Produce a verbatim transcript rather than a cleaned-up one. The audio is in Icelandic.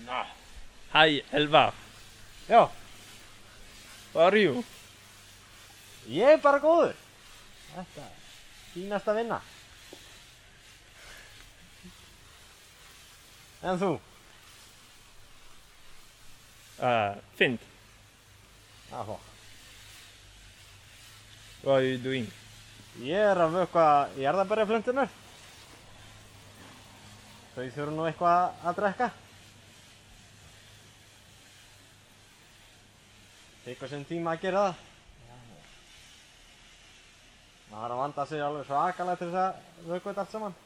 Nah. Hi, Elvar. Já, How are you? ég er bara góður. Þetta er fínasta vinna. En þú? Uh, Finn, Já, what are you doing? ég er að vökva jarðarberjaflöntunar. Þau þurfa nú eitthvað að drekka. Tekur sinn tíma að gera það. Það er að vanda sig alveg svakalega til þess að vökva þetta allt saman.